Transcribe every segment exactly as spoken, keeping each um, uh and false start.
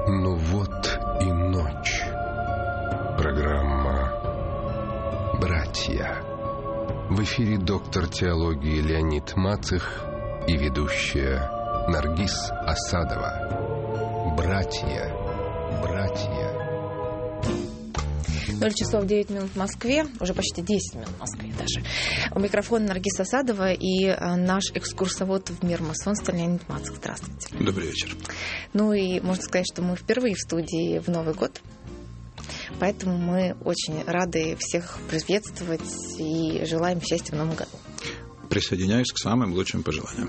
Ну вот и ночь. Программа «Братья». В эфире доктор теологии Леонид Мацых и ведущая Наргиз Асадова. «Братья, братья». ноль часов девять минут в Москве, уже почти десять минут в Москве даже. У микрофона Наргиз Асадова и наш экскурсовод в мир масонства Леонид Мацых. Здравствуйте. Добрый вечер. Ну и можно сказать, что мы впервые в студии в Новый год. Поэтому мы очень рады всех приветствовать и желаем счастья в Новом году. Присоединяюсь к самым лучшим пожеланиям.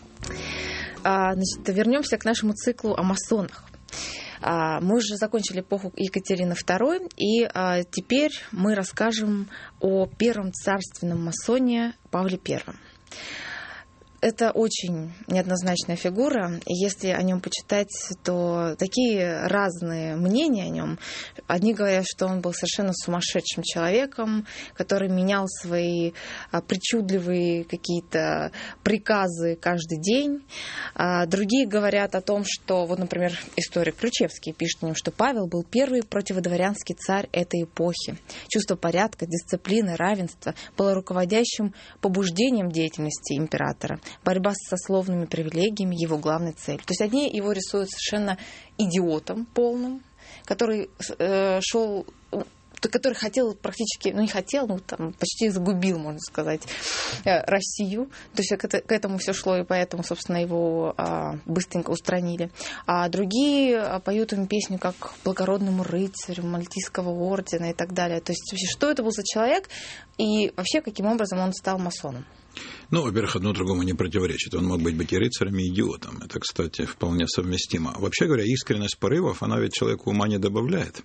А, значит, вернемся к нашему циклу о масонах. Мы уже закончили эпоху Екатерины второй, и теперь мы расскажем о первом царственном масоне Павле Первом. Это очень неоднозначная фигура, и если о нем почитать, то такие разные мнения о нем. Одни говорят, что он был совершенно сумасшедшим человеком, который менял свои причудливые какие-то приказы каждый день. А другие говорят о том, что, вот, например, историк Ключевский пишет о нем, что Павел был первый противодворянский царь этой эпохи. Чувство порядка, дисциплины, равенства было руководящим побуждением деятельности императора. Борьба с сословными привилегиями — его главной целью. То есть одни его рисуют совершенно идиотом полным, который э, шел, который хотел практически, ну не хотел, ну там почти загубил, можно сказать, э, Россию. То есть к, к этому все шло, и поэтому, собственно, его э, быстренько устранили. А другие э, поют ему песню как благородному рыцарю Мальтийского ордена и так далее. То есть вообще, что это был за человек и вообще каким образом он стал масоном? Ну, во-первых, одно другому не противоречит. Он мог быть, быть и рыцарем, и идиотом. Это, кстати, вполне совместимо. Вообще говоря, искренность порывов, она ведь человеку ума не добавляет.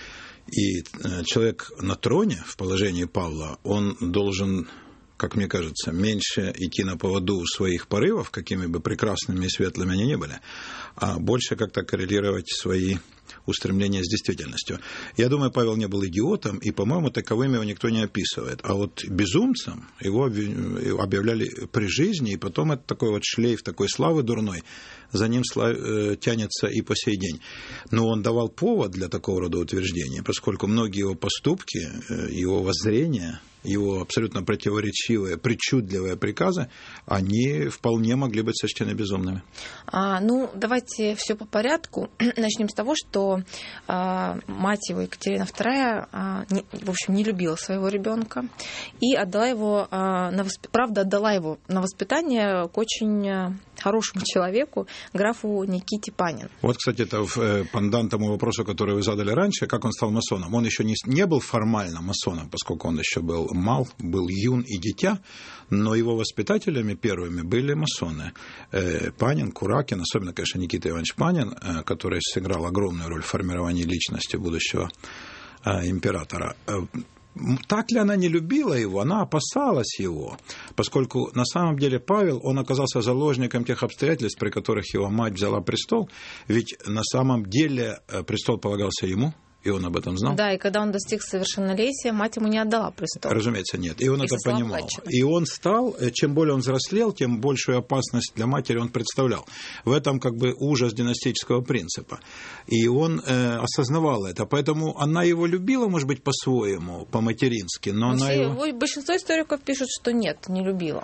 И человек на троне, в положении Павла, он должен, как мне кажется, меньше идти на поводу своих порывов, какими бы прекрасными и светлыми они ни были, а больше как-то коррелировать свои устремления с действительностью. Я думаю, Павел не был идиотом, и, по-моему, таковым его никто не описывает. А вот безумцем его объявляли при жизни, и потом это такой вот шлейф такой славы дурной, за ним тянется и по сей день. Но он давал повод для такого рода утверждений, поскольку многие его поступки, его воззрения, его абсолютно противоречивые, причудливые приказы, они вполне могли быть сочтены безумными. А, ну, давайте все по порядку. Начнем с того, что а, мать его, Екатерина вторая, а, не, в общем, не любила своего ребенка и отдала его, а, на восп... правда, отдала его на воспитание к очень хорошему человеку, графу Никите Панину. Вот, кстати, это в пандан тому вопросу, который вы задали раньше, как он стал масоном. Он еще не, не был формально масоном, поскольку он еще был мал, был юн и дитя, но его воспитателями первыми были масоны. Панин, Куракин, особенно, конечно, Никита Иванович Панин, который сыграл огромную роль в формировании личности будущего императора. Так ли она не любила его? Она опасалась его, поскольку на самом деле Павел, он оказался заложником тех обстоятельств, при которых его мать взяла престол, ведь на самом деле престол полагался ему, и он об этом знал. Да, и когда он достиг совершеннолетия, мать ему не отдала престол. Разумеется, нет. И он и это понимал. Плачет. И он стал, чем более он взрослел, тем большую опасность для матери он представлял. В этом как бы ужас династического принципа. И он э, осознавал это. Поэтому она его любила, может быть, по-своему, по-матерински. Но но она все, его... Большинство историков пишут, что нет, не любила.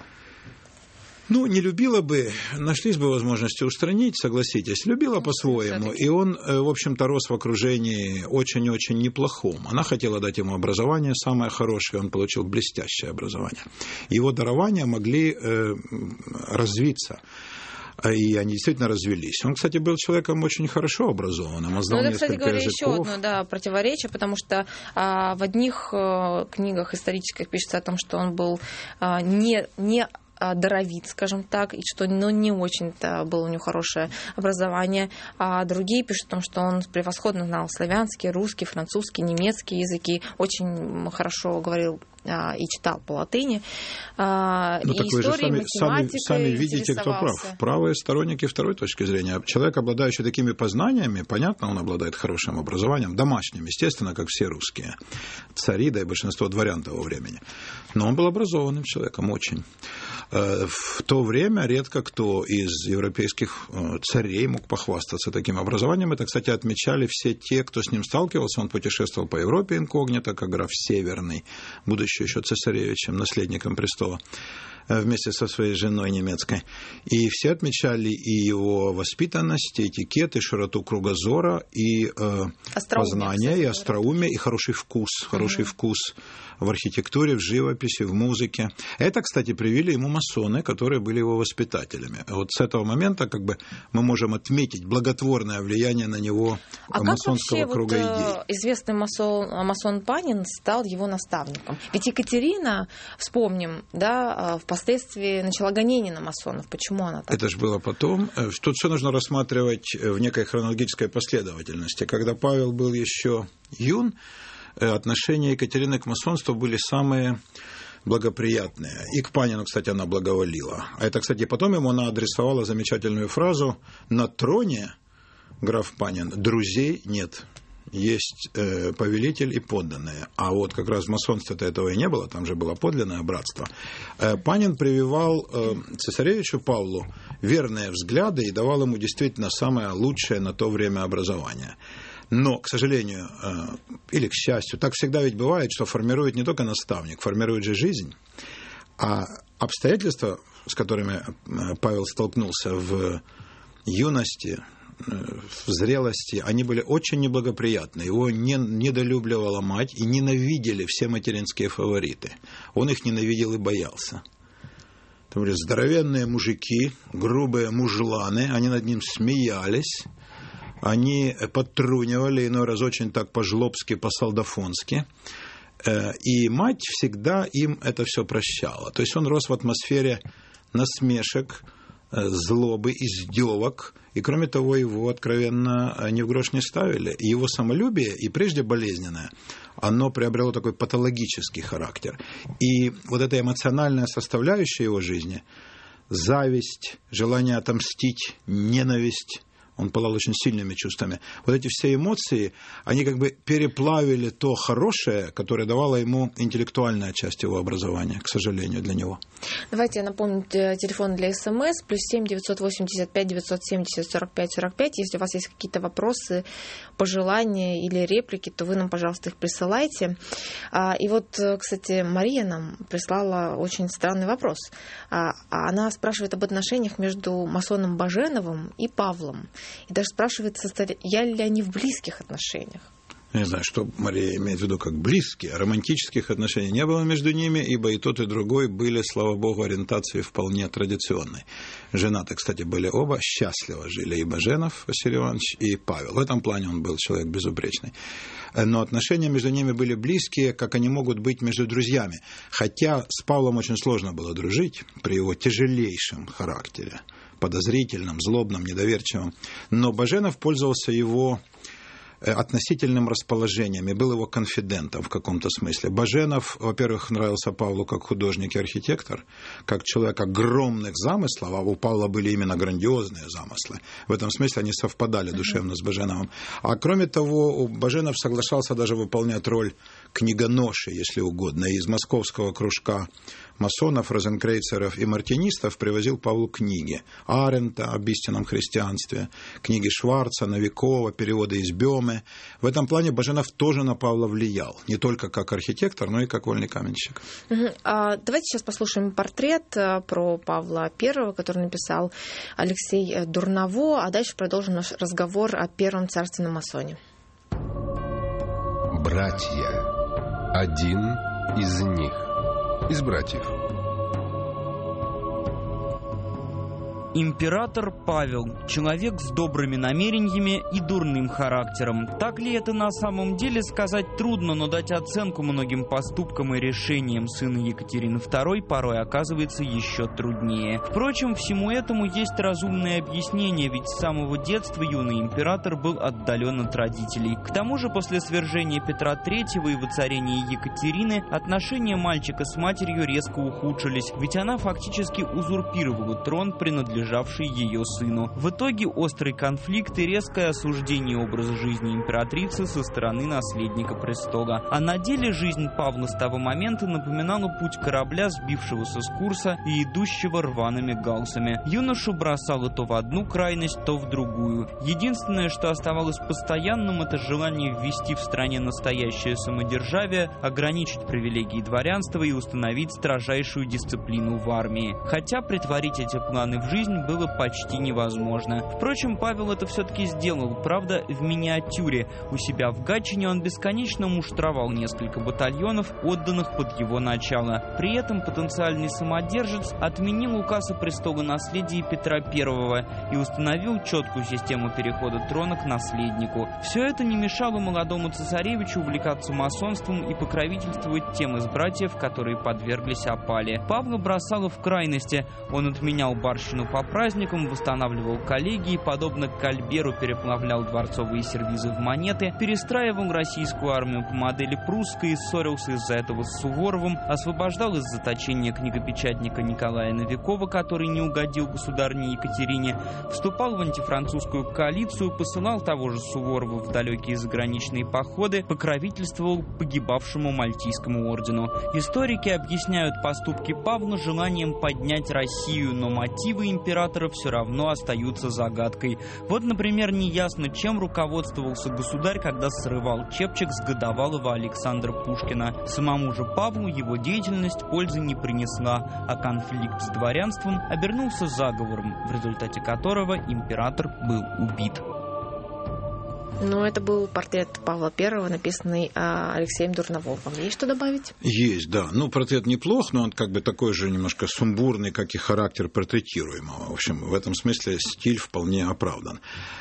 Ну, не любила бы, нашлись бы возможности устранить, согласитесь. Любила ну, по-своему. И он, в общем-то, рос в окружении очень-очень неплохом. Она хотела дать ему образование самое хорошее, он получил блестящее образование. Его дарования могли э, развиться. И они действительно развелись. Он, кстати, был человеком очень хорошо образованным. Он знал ну, это, несколько кстати говоря, языков. еще одно да, противоречие, потому что а, в одних а, книгах исторических пишется о том, что он был а, не... не даровит, скажем так, и что ну, не очень-то было у него хорошее образование. А другие пишут о том, что он превосходно знал славянский, русский, французский, немецкий языки, очень хорошо говорил и читал по латыни. Ну, и так вы же сами, сами, сами видите, кто прав. Правые сторонники второй точки зрения. Человек, обладающий такими познаниями, понятно, он обладает хорошим образованием, домашним, естественно, как все русские цари, да и большинство дворян того времени. Но он был образованным человеком, очень. В то время редко кто из европейских царей мог похвастаться таким образованием. Это, кстати, отмечали все те, кто с ним сталкивался. Он путешествовал по Европе инкогнито, как граф Северный, будучи еще цесаревичем, наследником престола, вместе со своей женой немецкой. И все отмечали и его воспитанность, и этикет, и широту кругозора, и э, познание, и остроумие, и хороший вкус. Хороший угу. вкус в архитектуре, в живописи, в музыке. Это, кстати, привили ему масоны, которые были его воспитателями. Вот с этого момента как бы мы можем отметить благотворное влияние на него а масонского как вообще круга вот, идей. Известный масон, масон Панин стал его наставником. Ведь Екатерина, вспомним, да, впоследствии начала гонение на масонов. Почему она так? Это же было потом. Тут все нужно рассматривать в некой хронологической последовательности. Когда Павел был еще юн, отношения Екатерины к масонству были самые благоприятные. И к Панину, кстати, она благоволила. А это, кстати, потом ему она адресовала замечательную фразу: «На троне, граф Панин, друзей нет. Есть э, повелитель и подданные». А вот как раз в масонстве-то этого и не было, там же было подлинное братство. Э, Панин прививал э, цесаревичу Павлу верные взгляды и давал ему действительно самое лучшее на то время образование. Но, к сожалению, или к счастью, так всегда ведь бывает, что формирует не только наставник, формирует же жизнь. А обстоятельства, с которыми Павел столкнулся в юности, в зрелости, они были очень неблагоприятны. Его не, недолюбливала мать и ненавидели все материнские фавориты. Он их ненавидел и боялся. Это были здоровенные мужики, грубые мужланы, они над ним смеялись. Они подтрунивали, иной раз очень так по-жлобски, по-солдафонски. И мать всегда им это все прощала. То есть он рос в атмосфере насмешек, злобы, издевок. И, кроме того, его откровенно ни в грош не ставили. Его самолюбие, и прежде болезненное, оно приобрело такой патологический характер. И вот эта эмоциональная составляющая его жизни, зависть, желание отомстить, ненависть, он пылал очень сильными чувствами. Вот эти все эмоции, они как бы переплавили то хорошее, которое давало ему интеллектуальная часть его образования, к сожалению, для него. Давайте я напомню телефон для СМС, плюс семь девятьсот восемьдесят пять девятьсот семьдесят сорок пять сорок пять. Если у вас есть какие-то вопросы, пожелания или реплики, то вы нам, пожалуйста, их присылайте. И вот, кстати, Мария нам прислала очень странный вопрос. Она спрашивает об отношениях между масоном Баженовым и Павлом. И даже спрашивает, состояли ли они в близких отношениях. Я не знаю, что Мария имеет в виду как близкие. Романтических отношений не было между ними, ибо и тот, и другой были, слава богу, ориентацией вполне традиционной. Женаты, кстати, были оба, счастливо жили и Баженов Василий Иванович, и Павел. В этом плане он был человек безупречный. Но отношения между ними были близкие, как они могут быть между друзьями. Хотя с Павлом очень сложно было дружить при его тяжелейшем характере, подозрительном, злобном, недоверчивом. Но Баженов пользовался его относительным расположением и был его конфидентом в каком-то смысле. Баженов, во-первых, нравился Павлу как художник и архитектор, как человек огромных замыслов, а у Павла были именно грандиозные замыслы. В этом смысле они совпадали душевно с Баженовым. А кроме того, Баженов соглашался даже выполнять роль книгоноши, если угодно. Из московского кружка масонов, розенкрейцеров и мартинистов привозил Павлу книги. Арендта об истинном христианстве, книги Шварца, Новикова, переводы из Бёме. В этом плане Баженов тоже на Павла влиял. Не только как архитектор, но и как вольный каменщик. Угу. А давайте сейчас послушаем портрет про Павла Первого, который написал Алексей Дурново, а дальше продолжим наш разговор о Первом царственном масоне. Братья. Один из них. Из братьев. Император Павел – человек с добрыми намерениями и дурным характером. Так ли это на самом деле, сказать трудно, но дать оценку многим поступкам и решениям сына Екатерины второй порой оказывается еще труднее. Впрочем, всему этому есть разумное объяснение, ведь с самого детства юный император был отдален от родителей. К тому же, после свержения Петра третьего и воцарения Екатерины, отношения мальчика с матерью резко ухудшились, ведь она фактически узурпировала трон, принадлежавший ее сыну. В итоге острый конфликт и резкое осуждение образа жизни императрицы со стороны наследника престола. А на деле жизнь Павла с того момента напоминала путь корабля, сбившегося с курса и идущего рваными галсами. Юношу бросало то в одну крайность, то в другую. Единственное, что оставалось постоянным, это желание ввести в стране настоящее самодержавие, ограничить привилегии дворянства и установить строжайшую дисциплину в армии. Хотя притворить эти планы в жизнь было почти невозможно. Впрочем, Павел это все-таки сделал, правда, в миниатюре. У себя в Гатчине он бесконечно муштровал несколько батальонов, отданных под его начало. При этом потенциальный самодержец отменил указ о престолонаследии Петра Первого и установил четкую систему перехода трона к наследнику. Все это не мешало молодому цесаревичу увлекаться масонством и покровительствовать тем из братьев, которые подверглись опале. Павла бросало в крайности. Он отменял барщину по праздникам, восстанавливал коллегии, подобно Кальберу переплавлял дворцовые сервизы в монеты, перестраивал российскую армию по модели прусской и ссорился из-за этого с Суворовым, освобождал из заточения книгопечатника Николая Новикова, который не угодил государыне Екатерине, вступал в антифранцузскую коалицию, посылал того же Суворова в далекие заграничные походы, покровительствовал погибавшему Мальтийскому ордену. Историки объясняют поступки Павла желанием поднять Россию, но мотивы императора все равно остаются загадкой. Вот, например, неясно, чем руководствовался государь, когда срывал чепчик с годовалого Александра Пушкина. Самому же Павлу его деятельность пользы не принесла, а конфликт с дворянством обернулся заговором, в результате которого император был убит. Ну, это был портрет Павла Первого, написанный Алексеем Дурновым. Есть что добавить? Есть, да. Ну, портрет неплох, но он как бы такой же немножко сумбурный, как и характер портретируемого. В общем, в этом смысле стиль вполне оправдан.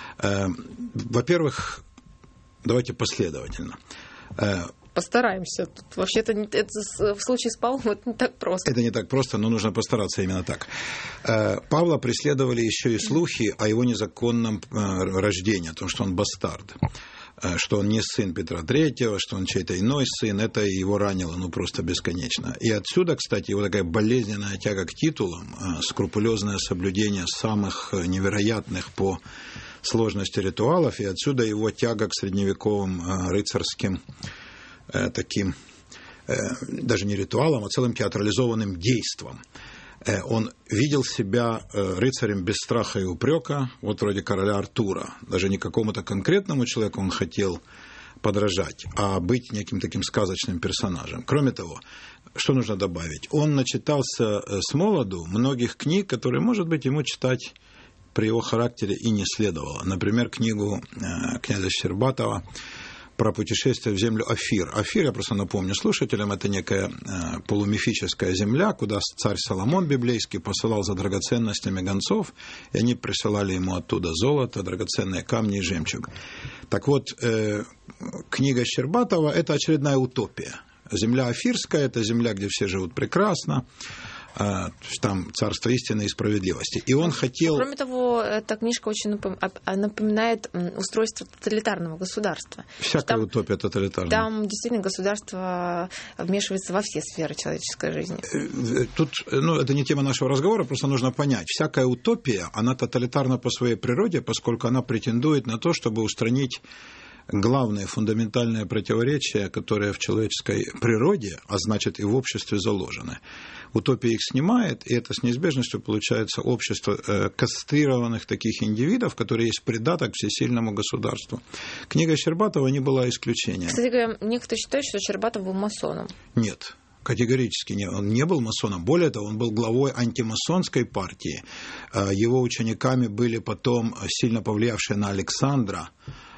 Во-первых, давайте последовательно. Постараемся. Тут вообще-то это, в случае с Павлом это не так просто. Это не так просто, но нужно постараться именно так. Павла преследовали еще и слухи о его незаконном рождении, о том, что он бастард, что он не сын Петра Третьего, что он чей-то иной сын. Это его ранило ну просто бесконечно. И отсюда, кстати, его такая болезненная тяга к титулам, скрупулезное соблюдение самых невероятных по сложности ритуалов, и отсюда его тяга к средневековым рыцарским таким, даже не ритуалом, а целым театрализованным действом. Он видел себя рыцарем без страха и упрека, вот вроде короля Артура. Даже не какому-то конкретному человеку он хотел подражать, а быть неким таким сказочным персонажем. Кроме того, что нужно добавить? Он начитался с молоду многих книг, которые, может быть, ему читать при его характере и не следовало. Например, книгу князя Щербатова про путешествие в землю Офир. Офир, я просто напомню слушателям, это некая э, полумифическая земля, куда царь Соломон библейский посылал за драгоценностями гонцов, и они присылали ему оттуда золото, драгоценные камни и жемчуг. Так вот, э, книга Щербатова – это очередная утопия. Земля Офирская – это земля, где все живут прекрасно, там царство истины и справедливости. И он хотел... Кроме того, эта книжка очень напоминает устройство тоталитарного государства. Всякая там, утопия тоталитарная. Там действительно государство вмешивается во все сферы человеческой жизни. Тут, ну, это не тема нашего разговора, просто нужно понять. Всякая утопия, она тоталитарна по своей природе, поскольку она претендует на то, чтобы устранить главные фундаментальные противоречия, которые в человеческой природе, а значит и в обществе заложены. Утопия их снимает, и это с неизбежностью получается общество э, кастрированных таких индивидов, которые есть придаток всесильному государству. Книга Щербатова не была исключением. Кстати говоря, некоторые считают, что Щербатов был масоном. Нет. Категорически не, он не был масоном. Более того, он был главой антимасонской партии. Его учениками были потом сильно повлиявшие на Александра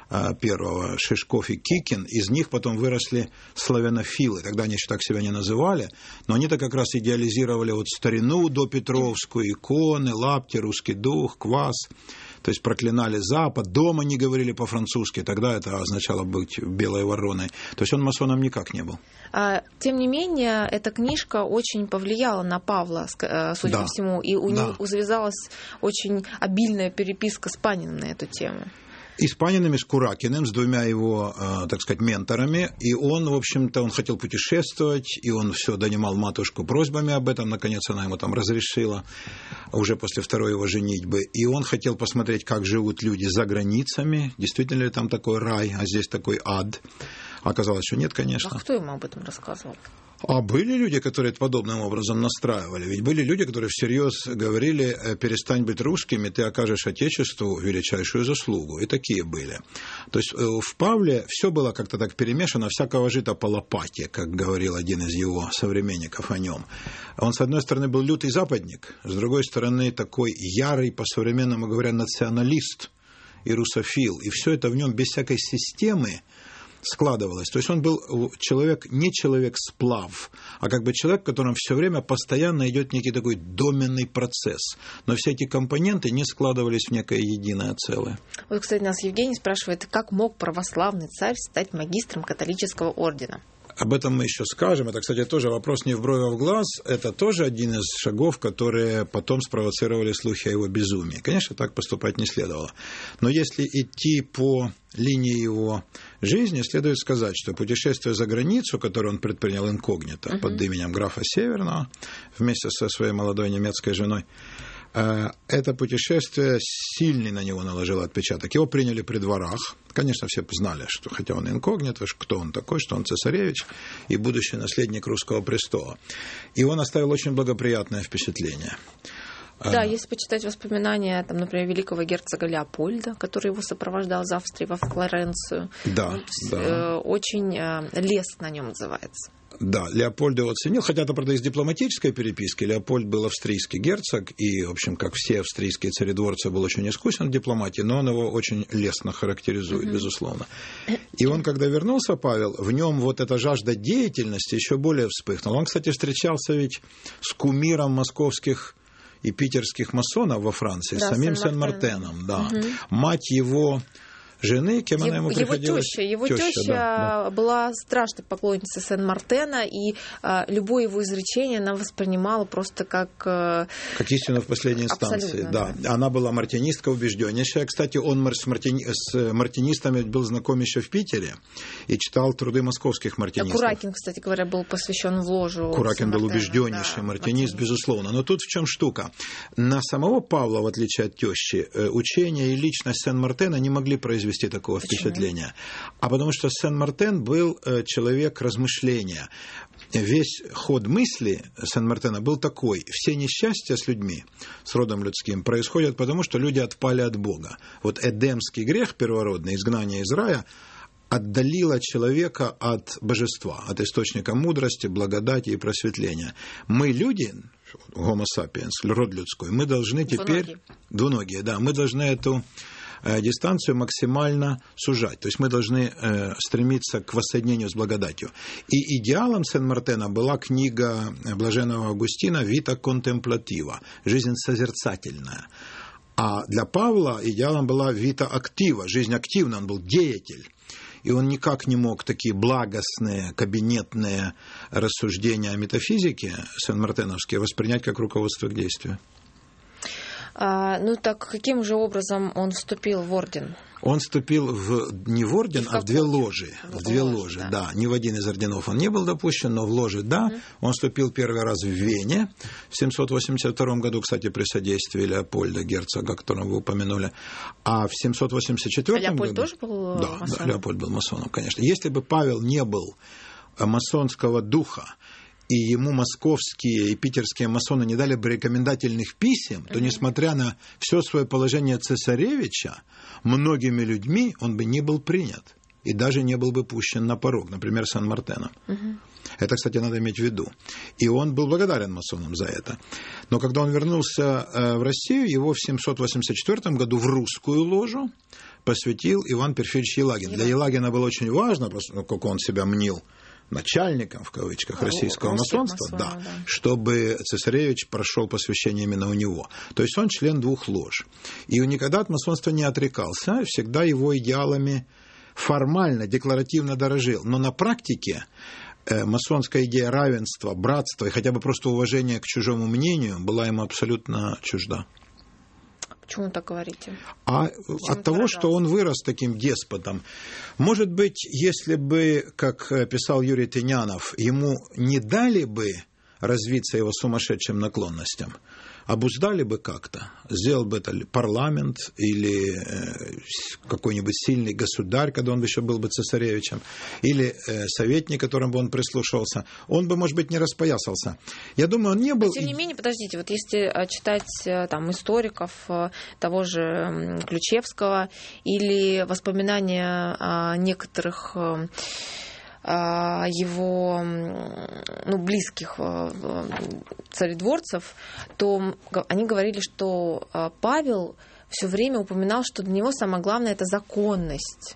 первого, Шишков и Кикин, из них потом выросли славянофилы. Тогда они еще так себя не называли, но они-то как раз идеализировали вот старину допетровскую, иконы, лапти, русский дух, квас. То есть проклинали Запад, дома не говорили по-французски, тогда это означало быть белой вороной. То есть он масоном никак не был. Тем не менее, эта книжка очень повлияла на Павла, судя да. по всему, и у да. него завязалась очень обильная переписка с Паниным на эту тему. И с Паниным, и с Куракиным, с двумя его, так сказать, менторами. И он, в общем-то, он хотел путешествовать, и он все донимал матушку просьбами об этом. Наконец она ему там разрешила, уже после второй его женитьбы. И он хотел посмотреть, как живут люди за границами. Действительно ли там такой рай, а здесь такой ад. Оказалось, что нет, конечно. А кто ему об этом рассказывал? А были люди, которые подобным образом настраивали. Ведь были люди, которые всерьез говорили: перестань быть русским, и ты окажешь Отечеству величайшую заслугу. И такие были. То есть в Павле все было как-то так перемешано, всякого жита по лопате, как говорил один из его современников о нем. Он, с одной стороны, был лютый западник, с другой стороны, такой ярый, по-современному говоря, националист и русофил. И все это в нем без всякой системы складывалось. То есть он был человек, не человек-сплав, а как бы человек, в котором все время постоянно идет некий такой доменный процесс. Но все эти компоненты не складывались в некое единое целое. Вот, кстати, нас Евгений спрашивает, как мог православный царь стать магистром католического ордена? Об этом мы еще скажем. Это, кстати, тоже вопрос не в бровь, а в глаз. Это тоже один из шагов, которые потом спровоцировали слухи о его безумии. Конечно, так поступать не следовало. Но если идти по линии его жизни, следует сказать, что путешествие за границу, которое он предпринял инкогнито uh-huh. под именем графа Северного, вместе со своей молодой немецкой женой, это путешествие сильный на него наложило отпечаток. Его приняли при дворах. Конечно, все знали, что хотя он инкогнито, кто он такой, что он цесаревич и будущий наследник русского престола. И он оставил очень благоприятное впечатление. Да, если почитать воспоминания, там, например, великого герцога Леопольда, который его сопровождал из Австрии во Флоренцию, да, он, да. Э, очень э, лестно на нем отзывается. Да, Леопольд его оценил, хотя это, правда, из дипломатической переписки. Леопольд был австрийский герцог, и, в общем, как все австрийские царедворцы, был очень искусен в дипломатии, но он его очень лестно характеризует, mm-hmm. безусловно. И он, когда вернулся, Павел, в нем вот эта жажда деятельности еще более вспыхнула. Он, кстати, встречался ведь с кумиром московских и питерских масонов во Франции, да, самим Сен-Мартеном. Да. Угу. Мать его жены, кем его, она ему приходилась? Его теща, его теща, теща да, да. была страшной поклонницей Сен-Мартена, и а, любое его изречение она воспринимала просто как... А... Как истину в последней инстанции. Да. Да. Она была мартинистка убежденнейшая. Кстати, он с, мартини... с мартинистами был знаком еще в Питере и читал труды московских мартинистов. Куракин, кстати говоря, был посвящен в ложу Куракин был убежденнейший да, мартинист, мартинист, безусловно. Но тут в чем штука? На самого Павла, в отличие от тещи, учение и личность Сен-Мартена не могли произвести такого Почему? впечатления. А потому что Сен-Мартен был человек размышления. Весь ход мысли Сен-Мартена был такой: все несчастья с людьми, с родом людским, происходят потому, что люди отпали от Бога. Вот эдемский грех первородный, изгнание из рая, отдалило человека от божества, от источника мудрости, благодати и просветления. Мы, люди, homo sapiens, род людской, мы должны теперь... Двуногие. Двуногие, да. Мы должны эту дистанцию максимально сужать. То есть мы должны э, стремиться к воссоединению с благодатью. И идеалом Сен-Мартена была книга блаженного Августина «Vita contemplativa» – «Жизнь созерцательная». А для Павла идеалом была «Vita activa» – «Жизнь активная», он был деятель. И он никак не мог такие благостные, кабинетные рассуждения о метафизике сен-мартеновские воспринять как руководство к действию. А, ну так каким же образом он вступил в орден? Он вступил в, не в орден, в а в две ложи. В, в две ложи, ложи да. да. Ни в один из орденов он не был допущен, но в ложи, да. Mm-hmm. Он вступил первый раз в Вене в семьсот восемьдесят втором году, кстати, при содействии Леопольда, герцога, о котором вы упомянули. А в семьсот восемьдесят четвёртом а Леопольд году... тоже был да, масоном? Да, Леопольд был масоном, конечно. Если бы Павел не был масонского духа, и ему московские и питерские масоны не дали бы рекомендательных писем, то, несмотря на все свое положение цесаревича, многими людьми он бы не был принят и даже не был бы пущен на порог, например, Сан-Мартеном. Uh-huh. Это, кстати, надо иметь в виду. И он был благодарен масонам за это. Но когда он вернулся в Россию, его в семьсот восемьдесят четвёртом году в русскую ложу посвятил Иван Перфильевич Елагин. Для Елагина было очень важно, как он себя мнил начальником, в кавычках, российского масонства, масонов, да, да. чтобы цесаревич прошел посвящение именно у него. То есть он член двух лож. И он никогда от масонства не отрекался, всегда его идеалами формально, декларативно дорожил. Но на практике э, масонская идея равенства, братства и хотя бы просто уважения к чужому мнению была ему абсолютно чужда. Почему так говорите? А от того, выражался? Что он вырос таким деспотом. Может быть, если бы, как писал Юрий Тынянов, ему не дали бы развиться его сумасшедшим наклонностям, обуздали бы как-то, сделал бы это парламент или какой-нибудь сильный государь, когда он еще был бы цесаревичем, или советник, которым бы он прислушивался, он бы, может быть, не распоясался. Я думаю, он не был... Но, тем не менее, подождите, вот если читать там историков того же Ключевского или воспоминания некоторых его ну, близких царедворцев, то они говорили, что Павел все время упоминал, что для него самое главное – это законность.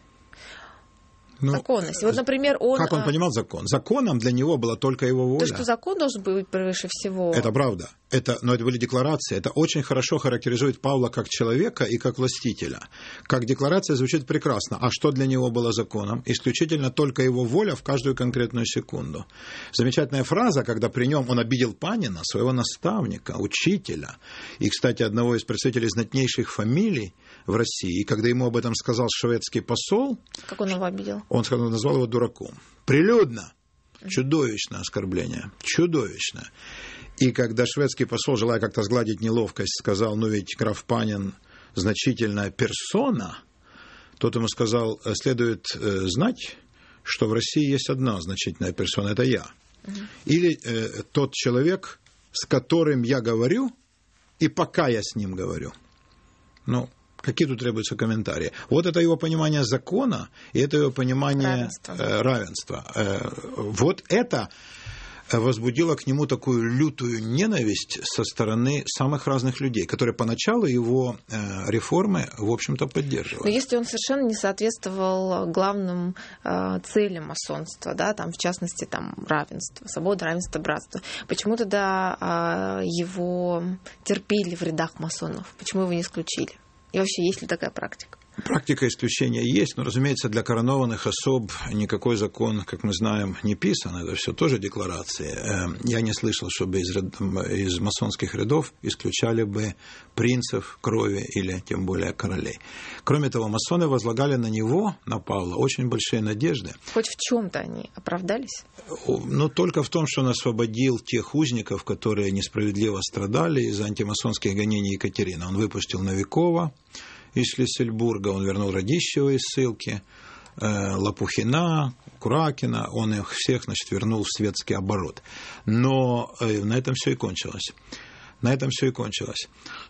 Ну, законность. Вот, например, он... Как он понимал закон? Законом для него была только его воля. То, что закон должен быть превыше всего. Это правда. Это, но это были декларации. Это очень хорошо характеризует Павла как человека и как властителя. Как декларация звучит прекрасно. А что для него было законом? Исключительно только его воля в каждую конкретную секунду. Замечательная фраза, когда при нем он обидел Панина, своего наставника, учителя, и, кстати, одного из представителей знатнейших фамилий в России. И когда ему об этом сказал шведский посол... Как он его обидел? Он сказал, назвал его дураком. Прилюдно. Чудовищное оскорбление. Чудовищное. И когда шведский посол, желая как-то сгладить неловкость, сказал, ну ведь граф Панин значительная персона, тот ему сказал, следует знать, что в России есть одна значительная персона, это я. Или э, тот человек, с которым я говорю, и пока я с ним говорю. Ну, какие тут требуются комментарии? Вот это его понимание закона, и это его понимание равенства. Э, равенства. Э, вот это возбудило к нему такую лютую ненависть со стороны самых разных людей, которые поначалу его э, реформы, в общем-то, поддерживали. Но если он совершенно не соответствовал главным э, целям масонства, да, там, в частности, там, равенство, свобода, равенство, братство, почему тогда э, его терпели в рядах масонов? Почему его не исключили? И вообще, есть ли такая практика? Практика исключения есть, но, разумеется, для коронованных особ никакой закон, как мы знаем, не писан. Это все тоже декларации. Я не слышал, чтобы из, ряд... из масонских рядов исключали бы принцев крови или тем более королей. Кроме того, масоны возлагали на него, на Павла, очень большие надежды. Хоть в чем-то они оправдались? Ну, только в том, что он освободил тех узников, которые несправедливо страдали из-за антимасонских гонений Екатерины. Он выпустил Новикова из Шлиссельбурга, он вернул Радищева из ссылки, Лопухина, Куракина, он их всех, значит, вернул в светский оборот. Но на этом все и кончилось. На этом все и кончилось.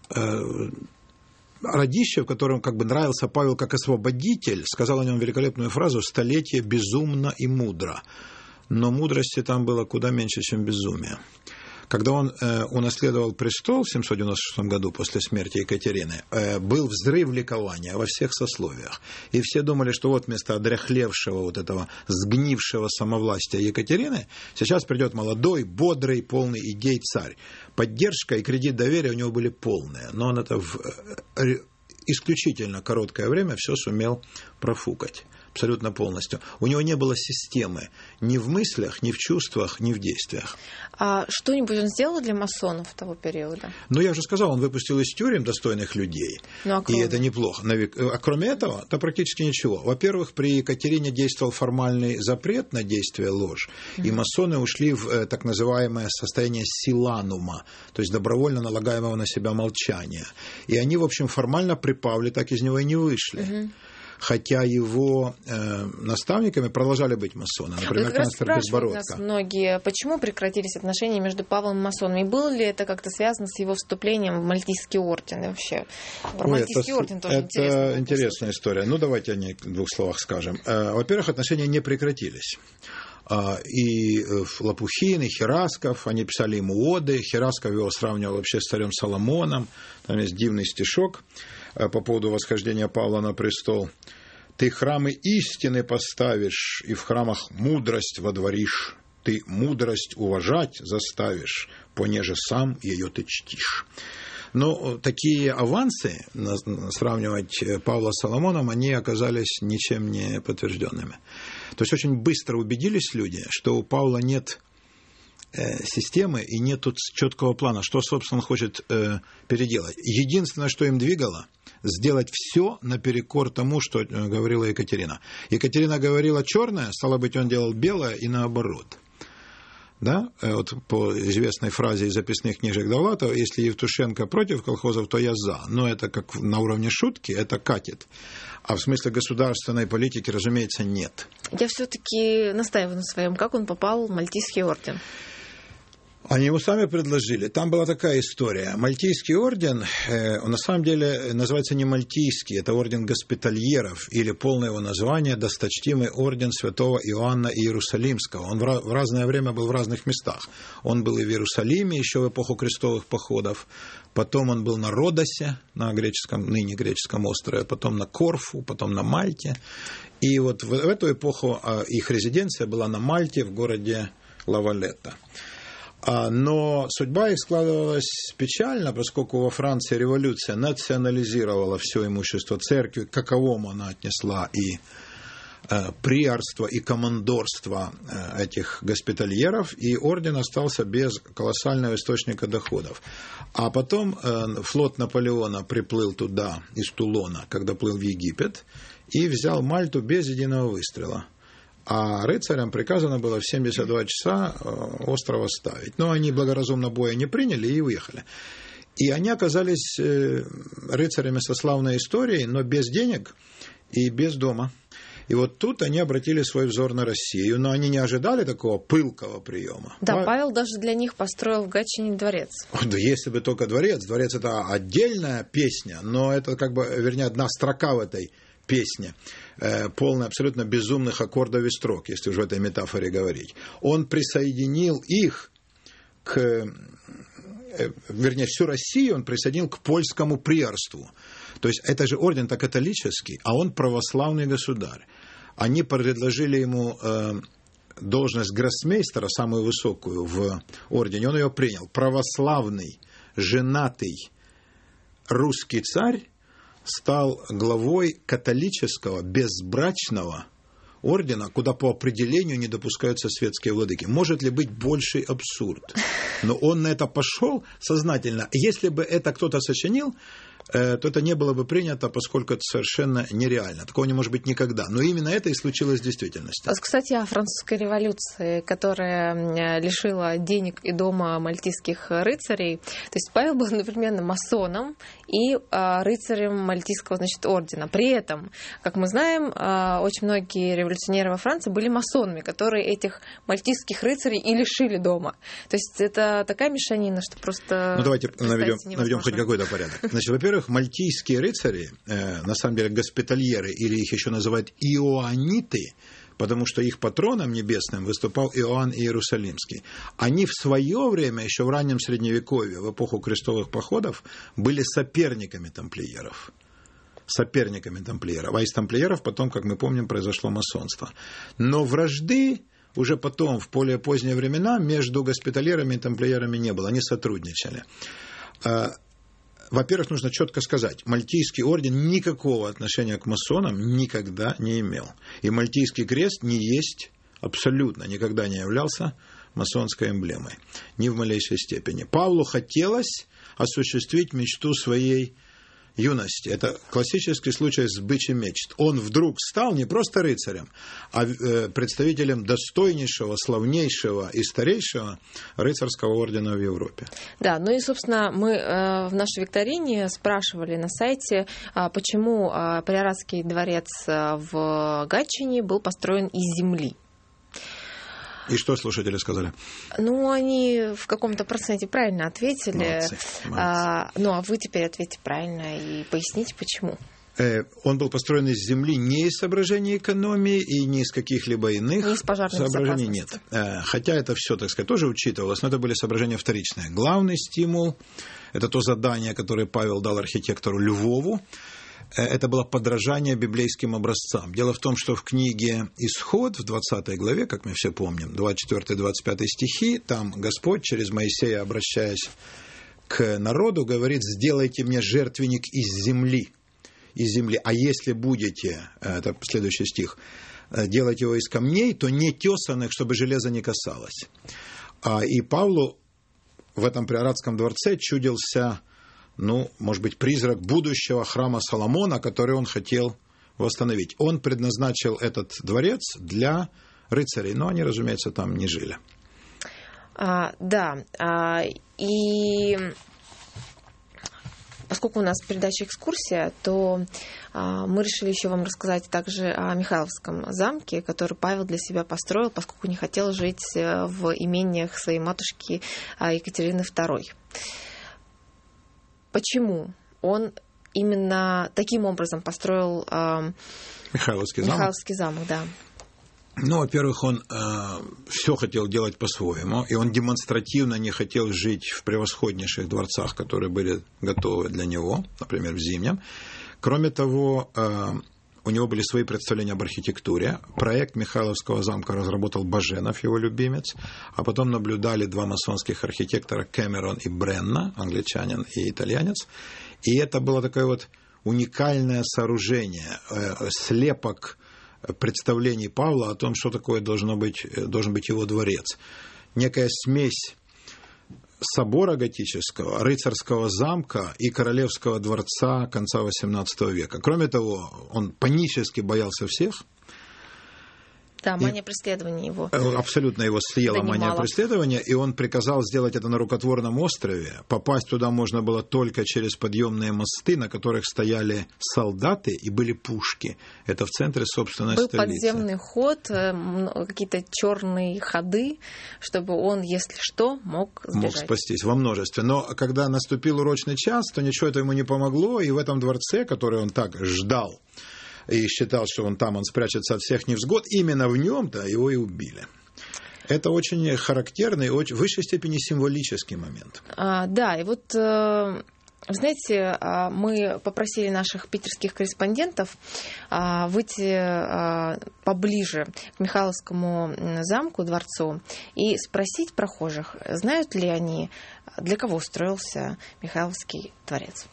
Радищев, которому как бы нравился Павел как освободитель, сказал о нем великолепную фразу «столетие безумно и мудро». Но мудрости там было куда меньше, чем безумие. Когда он э, унаследовал престол в семьсот девяносто шестом году после смерти Екатерины, э, был взрыв ликования во всех сословиях. И все думали, что вот вместо одряхлевшего, вот этого сгнившего самовластия Екатерины сейчас придет молодой, бодрый, полный идей царь. Поддержка и кредит доверия у него были полные. Но он это в э, исключительно короткое время все сумел профукать. Абсолютно полностью. У него не было системы ни в мыслях, ни в чувствах, ни в действиях. А что-нибудь он сделал для масонов того периода? Ну, я уже сказал, он выпустил из тюрем достойных людей. Ну, а кроме... И это неплохо. А кроме этого, то практически ничего. Во-первых, при Екатерине действовал формальный запрет на действие лож, mm-hmm. и масоны ушли в так называемое состояние силанума, то есть добровольно налагаемого на себя молчания. И они, в общем, формально при Павле так из него и не вышли. Mm-hmm. Хотя его э, наставниками продолжали быть масоны. Например, канцлер Безбородко. Нас многие, почему прекратились отношения между Павлом и масонами? И было ли это как-то связано с его вступлением в Мальтийский орден? И вообще, про Ой, Мальтийский это, орден тоже это интересно. Это интересная история. Ну, давайте о ней в двух словах скажем. Во-первых, отношения не прекратились. И Лопухин, и Херасков, они писали ему оды. Херасков его сравнивал вообще с царем Соломоном. Там есть дивный стишок по поводу восхождения Павла на престол. «Ты храмы истины поставишь, и в храмах мудрость водворишь. Ты мудрость уважать заставишь, понеже сам ее ты чтишь». Но такие авансы, сравнивать Павла с Соломоном, они оказались ничем не подтвержденными. То есть очень быстро убедились люди, что у Павла нет системы и нет тут четкого плана, что, собственно, он хочет переделать. Единственное, что им двигало, сделать все наперекор тому, что говорила Екатерина. Екатерина говорила черное, стало быть, он делал белое и наоборот. Да? Вот по известной фразе из записных книжек Довлатова, если Евтушенко против колхозов, то я за. Но это как на уровне шутки, это катит. А в смысле государственной политики, разумеется, нет. Я все-таки настаиваю на своем. Как он попал в Мальтийский орден? Они ему сами предложили. Там была такая история. Мальтийский орден, э, он на самом деле называется не Мальтийский, это орден госпитальеров, или полное его название досточтимый орден святого Иоанна Иерусалимского. Он в, ra- в разное время был в разных местах. Он был и в Иерусалиме еще в эпоху крестовых походов, потом он был на Родосе, на греческом, ныне греческом острове, потом на Корфу, потом на Мальте. И вот в, в эту эпоху э, их резиденция была на Мальте, в городе Лавалетта. Но судьба их складывалась печально, поскольку во Франции революция национализировала все имущество церкви, к каковому она отнесла и приорство, и командорство этих госпитальеров, и орден остался без колоссального источника доходов. А потом флот Наполеона приплыл туда, из Тулона, когда плыл в Египет, и взял Мальту без единого выстрела. А рыцарям приказано было в семьдесят два часа остров оставить. Но они благоразумно боя не приняли и уехали. И они оказались рыцарями со славной историей, но без денег и без дома. И вот тут они обратили свой взор на Россию, но они не ожидали такого пылкого приема. Да, а... Павел даже для них построил в Гатчине дворец. Да, если бы только дворец. Дворец – это отдельная песня, но это как бы, вернее, одна строка в этой песне, полная абсолютно безумных аккордов и строк, если уже в этой метафоре говорить. Он присоединил их к, вернее, всю Россию он присоединил к польскому приорству. То есть это же орден-то католический, а он православный государь. Они предложили ему должность гроссмейстера, самую высокую в ордене, он ее принял. Православный, женатый русский царь стал главой католического безбрачного ордена, куда по определению не допускаются светские владыки. Может ли быть больший абсурд? Но он на это пошел сознательно. Если бы это кто-то сочинил, то это не было бы принято, поскольку это совершенно нереально. Такого не может быть никогда. Но именно это и случилось в действительности. Кстати, о французской революции, которая лишила денег и дома мальтийских рыцарей. То есть Павел был одновременно масоном и рыцарем мальтийского, значит, ордена. При этом, как мы знаем, очень многие революционеры во Франции были масонами, которые этих мальтийских рыцарей и лишили дома. То есть это такая мешанина, что просто... Ну давайте наведем, наведем хоть какой-то порядок. Значит, во-первых, мальтийские рыцари, э, на самом деле госпитальеры, или их еще называют иоанниты, потому что их патроном небесным выступал Иоанн Иерусалимский. Они в свое время, еще в раннем Средневековье, в эпоху крестовых походов, были соперниками тамплиеров. Соперниками тамплиеров. А из тамплиеров потом, как мы помним, произошло масонство. Но вражды уже потом, в более поздние времена, между госпитальерами и тамплиерами не было. Они сотрудничали. Во-первых, нужно четко сказать, Мальтийский орден никакого отношения к масонам никогда не имел. И Мальтийский крест не есть, абсолютно никогда не являлся масонской эмблемой. Ни в малейшей степени. Павлу хотелось осуществить мечту своей юности. Это классический случай с бычьим мечт. Он вдруг стал не просто рыцарем, а представителем достойнейшего, славнейшего и старейшего рыцарского ордена в Европе. Да, ну и, собственно, мы в нашей викторине спрашивали на сайте, почему приоратский дворец в Гатчине был построен из земли. И что слушатели сказали? Ну, они в каком-то проценте правильно ответили. Молодцы, молодцы. А, ну, а вы теперь ответьте правильно и поясните, почему. Он был построен из земли не из соображений экономии и не из каких-либо иных не из соображений. Нет. Хотя это все, так сказать, тоже учитывалось, но это были соображения вторичные. Главный стимул – это то задание, которое Павел дал архитектору Львову. Это было подражание библейским образцам. Дело в том, что в книге «Исход» в двадцатой главе, как мы все помним, двадцать четвёртый двадцать пятый стихи, там Господь через Моисея, обращаясь к народу, говорит: «Сделайте мне жертвенник из земли». Из земли. А если будете, это следующий стих, делать его из камней, то не тесанных, чтобы железо не касалось. И Павлу в этом приоратском дворце чудился, ну, может быть, призрак будущего храма Соломона, который он хотел восстановить. Он предназначил этот дворец для рыцарей, но они, разумеется, там не жили. А, да, а, и... Поскольку у нас передача «Экскурсия», то а, мы решили еще вам рассказать также о Михайловском замке, который Павел для себя построил, поскольку не хотел жить в имениях своей матушки Екатерины второй. Почему он именно таким образом построил а, Михайловский замок? Михайловский замок, да. Ну, во-первых, он э, все хотел делать по-своему, и он демонстративно не хотел жить в превосходнейших дворцах, которые были готовы для него, например, в Зимнем. Кроме того, э, у него были свои представления об архитектуре. Проект Михайловского замка разработал Баженов, его любимец, а потом наблюдали два масонских архитектора Кэмерон и Бренна, англичанин и итальянец. И это было такое вот уникальное сооружение, э, слепок представлений Павла о том, что такое должно быть, должен быть его дворец. Некая смесь собора готического, рыцарского замка и королевского дворца конца восемнадцатого века. Кроме того, он панически боялся всех. Да, мания преследования его. Абсолютно его съела мания преследования, и он приказал сделать это на рукотворном острове. Попасть туда можно было только через подъемные мосты, на которых стояли солдаты и были пушки. Это в центре собственной Был столицы. Был подземный ход, какие-то черные ходы, чтобы он, если что, мог сбежать. Мог спастись во множестве. Но когда наступил урочный час, то ничего это ему не помогло, и в этом дворце, который он так ждал, и считал, что он там, он спрячется от всех невзгод, именно в нем-то его и убили. Это очень характерный, очень, в высшей степени символический момент. А, да, и вот, вы знаете, мы попросили наших питерских корреспондентов выйти поближе к Михайловскому замку, дворцу, и спросить прохожих, знают ли они, для кого строился Михайловский дворец.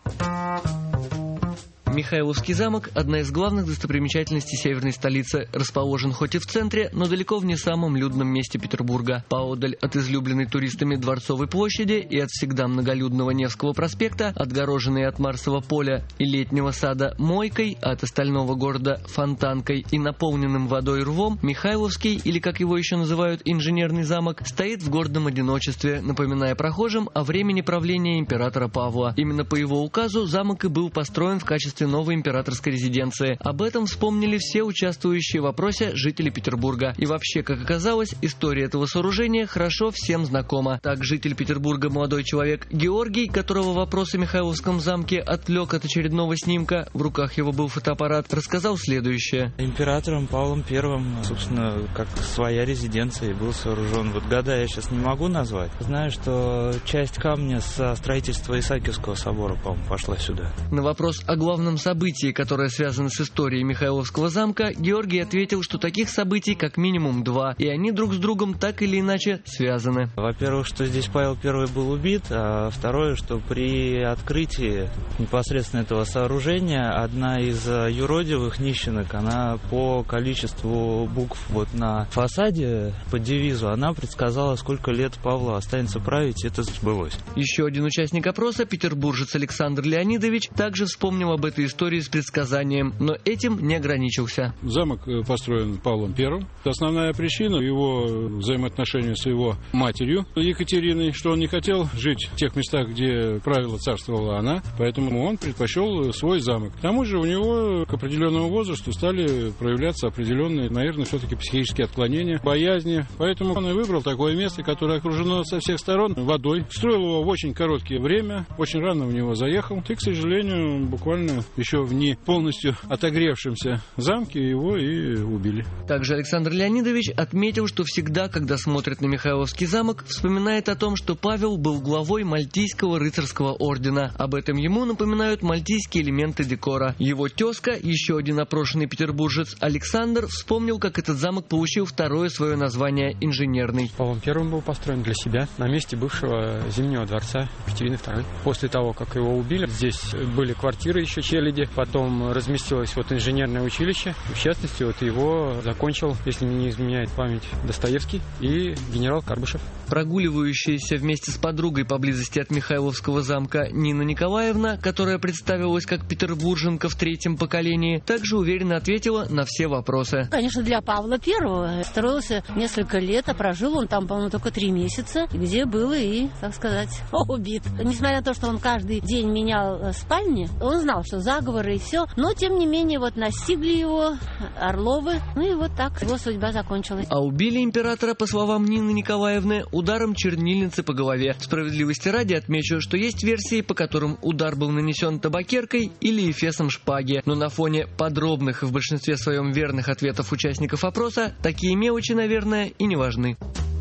Михайловский замок – одна из главных достопримечательностей северной столицы. Расположен хоть и в центре, но далеко в не самом людном месте Петербурга. Поодаль от излюбленной туристами Дворцовой площади и от всегда многолюдного Невского проспекта, отгороженный от Марсового поля и Летнего сада мойкой, а от остального города фонтанкой и наполненным водой рвом, Михайловский, или как его еще называют, инженерный замок, стоит в гордом одиночестве, напоминая прохожим о времени правления императора Павла. Именно по его указу замок и был построен в качестве новой императорской резиденции. Об этом вспомнили все участвующие в опросе жители Петербурга. И вообще, как оказалось, история этого сооружения хорошо всем знакома. Так, житель Петербурга, молодой человек Георгий, которого вопрос о Михайловском замке отвлек от очередного снимка, в руках его был фотоаппарат, рассказал следующее. Императором Павлом Первым, собственно, как своя резиденция, был сооружен. Вот года я сейчас не могу назвать. Знаю, что часть камня со строительства Исаакиевского собора, по-моему, пошла сюда. На вопрос о главном событии, которое связано с историей Михайловского замка, Георгий ответил, что таких событий как минимум два, и они друг с другом так или иначе связаны. Во-первых, что здесь Павел Первый был убит, а второе, что при открытии непосредственно этого сооружения одна из юродивых нищенок, она по количеству букв вот на фасаде по девизу, она предсказала, сколько лет Павла останется править, и это сбылось. Еще один участник опроса, петербуржец Александр Леонидович, также вспомнил об этой истории с предсказанием, но этим не ограничился. Замок построен Павлом Первым. Основная причина его взаимоотношения с его матерью Екатериной, что он не хотел жить в тех местах, где правила царствовала она, поэтому он предпочел свой замок. К тому же у него к определенному возрасту стали проявляться определенные, наверное, все-таки психические отклонения, боязни, поэтому он и выбрал такое место, которое окружено со всех сторон водой. Строил его в очень короткое время, очень рано в него заехал и, к сожалению, буквально еще в не полностью отогревшемся замке его и убили. Также Александр Леонидович отметил, что всегда, когда смотрит на Михайловский замок, вспоминает о том, что Павел был главой Мальтийского рыцарского ордена. Об этом ему напоминают мальтийские элементы декора. Его тезка, еще один опрошенный петербуржец Александр, вспомнил, как этот замок получил второе свое название — инженерный. Павлом Первым был построен для себя на месте бывшего Зимнего дворца Екатерины Второй. После того, как его убили, здесь были квартиры еще челяди, потом разместилось вот инженерное училище. В частности, вот его закончил, если мне не изменяет память, Достоевский и генерал Карбышев. Прогуливающаяся вместе с подругой поблизости от Михайловского замка Нина Николаевна, которая представилась как петербурженка в третьем поколении, также уверенно ответила на все вопросы. Конечно, для Павла Первого строился несколько лет, а прожил он там, по-моему, только три месяца, где был и, так сказать, убит. Несмотря на то, что он каждый день менял спальни, он знал, что заговоры и все, но, тем не менее, вот настигли его Орловы, ну и вот так его судьба закончилась. А убили императора, по словам Нины Николаевны, ударом чернильницы по голове. Справедливости ради отмечу, что есть версии, по которым удар был нанесен табакеркой или эфесом шпаги, но на фоне подробных и в большинстве своем верных ответов участников опроса такие мелочи, наверное, и не важны.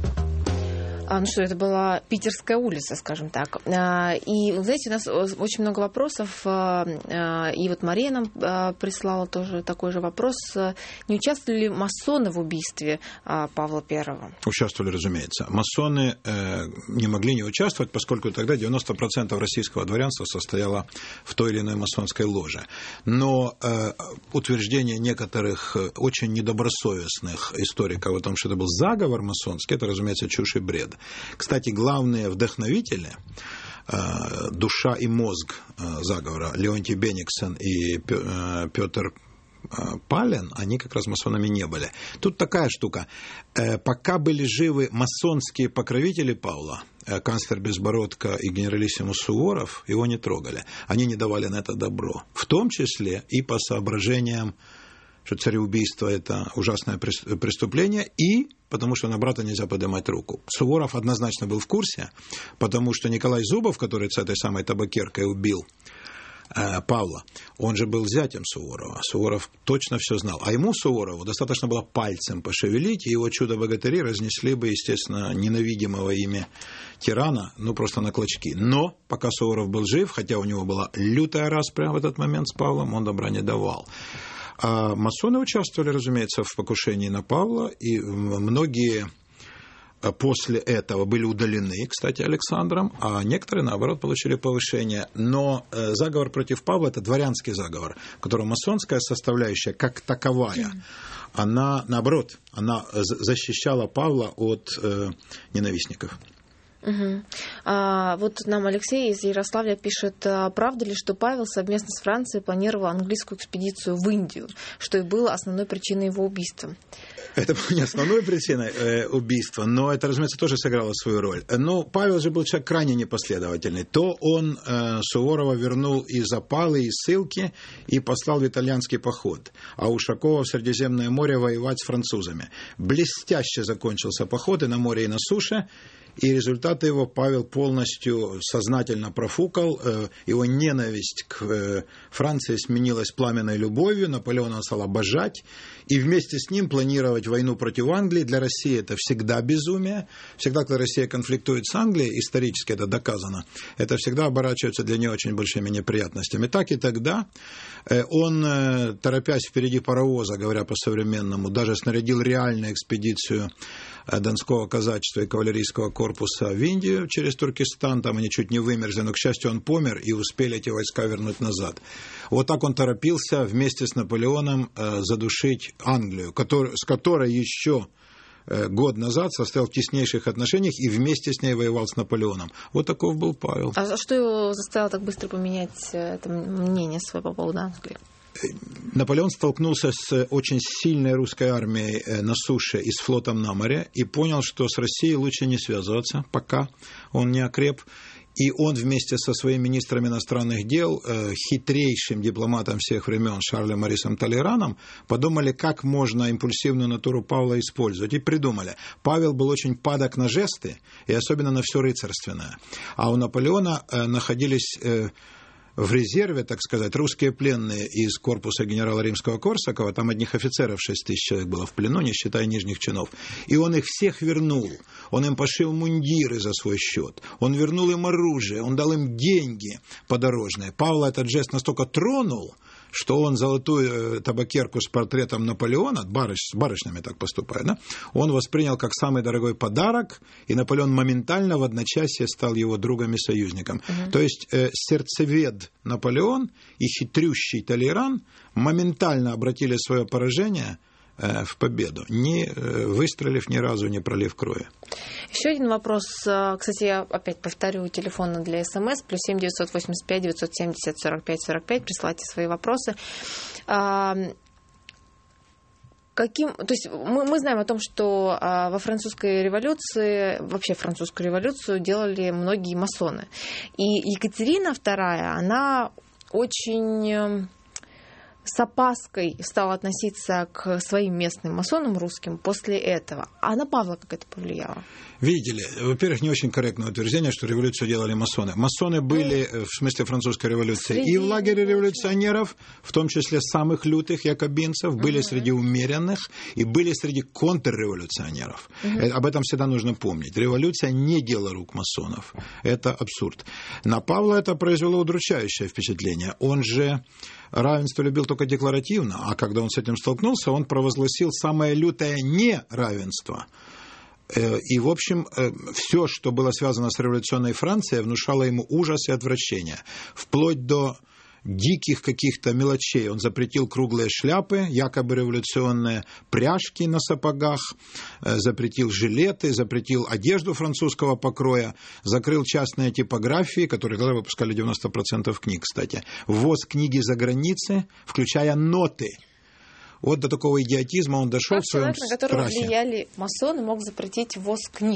А, ну что, это была Питерская улица, скажем так. А, и, знаете, у нас очень много вопросов. А, а, и вот Мария нам а, прислала тоже такой же вопрос. Не участвовали ли масоны в убийстве а, Павла Первого? Участвовали, разумеется. Масоны э, не могли не участвовать, поскольку тогда девяносто процентов российского дворянства состояло в той или иной масонской ложе. Но э, утверждение некоторых очень недобросовестных историков о том, что это был заговор масонский, это, разумеется, чушь и бред. Кстати, главные вдохновители, душа и мозг заговора, Леонтий Бениксен и Петр Пален, они как раз масонами не были. Тут такая штука. Пока были живы масонские покровители Павла, канцлер Безбородко и генералиссимус Суворов, его не трогали. Они не давали на это добро. В том числе и по соображениям, что цареубийство – это ужасное преступление, и потому что на брата нельзя поднимать руку. Суворов однозначно был в курсе, потому что Николай Зубов, который с этой самой табакеркой убил э, Павла, он же был зятем Суворова. Суворов точно все знал. А ему, Суворову, достаточно было пальцем пошевелить, и его чудо-богатыри разнесли бы, естественно, ненавидимого ими тирана, ну, просто на клочки. Но пока Суворов был жив, хотя у него была лютая распря в этот момент с Павлом, он добра не давал. А масоны участвовали, разумеется, в покушении на Павла, и многие после этого были удалены, кстати, Александром, а некоторые, наоборот, получили повышение. Но заговор против Павла – это дворянский заговор, в котором масонская составляющая, как таковая, она, наоборот, она защищала Павла от э, ненавистников. Угу. А, вот нам Алексей из Ярославля пишет: правда ли, что Павел совместно с Францией планировал английскую экспедицию в Индию, что и было основной причиной его убийства? Это было не основной причиной э, убийства, но это, разумеется, тоже сыграло свою роль. Но Павел же был человек крайне непоследовательный. То он э, Суворова вернул из опалы, из ссылки и послал в итальянский поход, а Ушакова в Средиземное море воевать с французами. Блестяще закончился поход и на море, и на суше. И результаты его Павел полностью сознательно профукал. Его ненависть к Франции сменилась пламенной любовью. Наполеона он стал обожать. И вместе с ним планировать войну против Англии. Для России это всегда безумие. Всегда, когда Россия конфликтует с Англией, исторически это доказано, это всегда оборачивается для нее очень большими неприятностями. Так и тогда он, торопясь впереди паровоза, говоря по-современному, даже снарядил реальную экспедицию Донского казачества и кавалерийского корпуса в Индию через Туркестан. Там они чуть не вымерзли, но, к счастью, он помер, и успели эти войска вернуть назад. Вот так он торопился вместе с Наполеоном задушить Англию, который, с которой еще год назад состоял в теснейших отношениях и вместе с ней воевал с Наполеоном. Вот таков был Павел. А что его заставило так быстро поменять это мнение свое по поводу Англии? Наполеон столкнулся с очень сильной русской армией на суше и с флотом на море и понял, что с Россией лучше не связываться, пока он не окреп. И он вместе со своим министром иностранных дел, хитрейшим дипломатом всех времен Шарлем Марисом Толераном, подумали, как можно импульсивную натуру Павла использовать. И придумали. Павел был очень падок на жесты, и особенно на все рыцарственное. А у Наполеона находились в резерве, так сказать, русские пленные из корпуса генерала Римского Корсакова, там одних офицеров шесть тысяч человек было в плену, не считая нижних чинов, и он их всех вернул, он им пошил мундиры за свой счет, он вернул им оружие, он дал им деньги подорожные. Павла этот жест настолько тронул, что он золотую табакерку с портретом Наполеона, барыш, с барышнями так поступает, да? Он воспринял как самый дорогой подарок, и Наполеон моментально в одночасье стал его другом и союзником. Угу. То есть э, сердцевед Наполеон и хитрющий Толейран моментально обратили свое поражение э, в победу, не э, выстрелив ни разу, не пролив крови. Еще один вопрос. Кстати, я опять повторю телефон для СМС. Плюс семь девятьсот восемьдесят пять девятьсот семьдесят сорок пять сорок пять. Присылайте свои вопросы. Каким, то есть мы, мы знаем о том, что а, во французской революции, вообще французскую революцию делали многие масоны. И Екатерина вторая, она очень с опаской стала относиться к своим местным масонам русским после этого. А на Павла как это повлияло? Видели. Во-первых, не очень корректное утверждение, что революцию делали масоны. Масоны были, ну, в смысле французской революции, среди... и в лагере революционеров, в том числе самых лютых якобинцев, были угу. среди умеренных и были среди контрреволюционеров. Угу. Об этом всегда нужно помнить. Революция не дело рук масонов. Это абсурд. На Павла это произвело удручающее впечатление. Он же равенство любил только декларативно, а когда он с этим столкнулся, он провозгласил самое лютое неравенство. И, в общем, все, что было связано с революционной Францией, внушало ему ужас и отвращение. Вплоть до диких каких-то мелочей. Он запретил круглые шляпы, якобы революционные, пряжки на сапогах, запретил жилеты, запретил одежду французского покроя, закрыл частные типографии, которые тогда выпускали девяносто процентов книг, кстати. Ввоз книги за границы, включая ноты. Вот до такого идиотизма он дошел как в своем человек, на которого страхе. влияли масоны, мог запретить ввоз книг?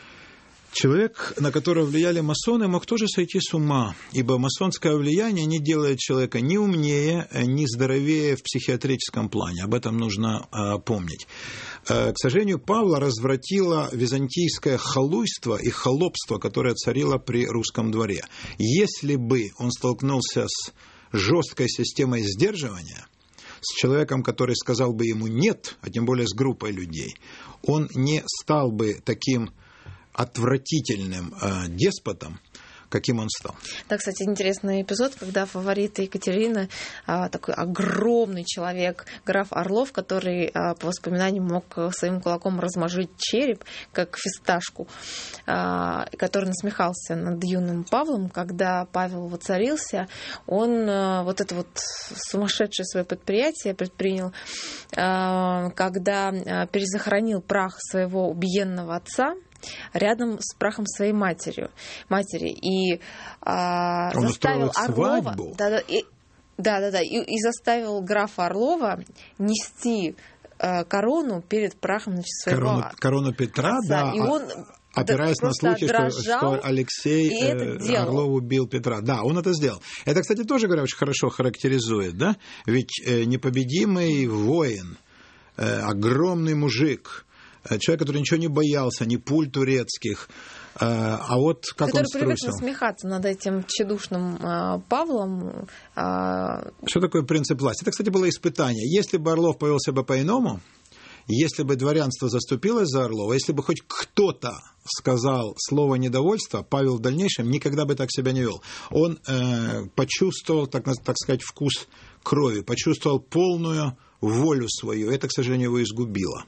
Человек, на которого влияли масоны, мог тоже сойти с ума, ибо масонское влияние не делает человека ни умнее, ни здоровее в психиатрическом плане. Об этом нужно э, помнить. Э, к сожалению, Павла развратило византийское халуйство и холопство, которое царило при русском дворе. Если бы он столкнулся с жесткой системой сдерживания, с человеком, который сказал бы ему «нет», а тем более с группой людей, он не стал бы таким отвратительным э, деспотом, каким он стал. Да, кстати, интересный эпизод, когда фаворит Екатерины, такой огромный человек, граф Орлов, который, по воспоминаниям, мог своим кулаком размажить череп, как фисташку, который насмехался над юным Павлом, когда Павел воцарился, он вот это вот сумасшедшее свое предприятие предпринял, когда перезахоронил прах своего убиенного отца рядом с прахом своей матерью, матери. И а, заставил Орлова... Да, да, и, да, да, да, и, и заставил графа Орлова нести а, корону перед прахом, значит, своего корону, корону Петра, отца. Да. И он, опираясь на случай, что, что Алексей э, Орлов убил Петра. Да, он это сделал. Это, кстати, тоже, говоря, очень хорошо характеризует, да? Ведь э, непобедимый воин, э, огромный мужик, человек, который ничего не боялся, ни пуль турецких, а вот как который он струсил. Который привык насмехаться над этим тщедушным Павлом. Что такое принцип власти? Это, кстати, было испытание. Если бы Орлов повел себя по-иному, если бы дворянство заступилось за Орлова, если бы хоть кто-то сказал слово недовольства, Павел в дальнейшем никогда бы так себя не вел. Он э, почувствовал, так, так сказать, вкус крови, почувствовал полную волю свою. Это, к сожалению, его изгубило.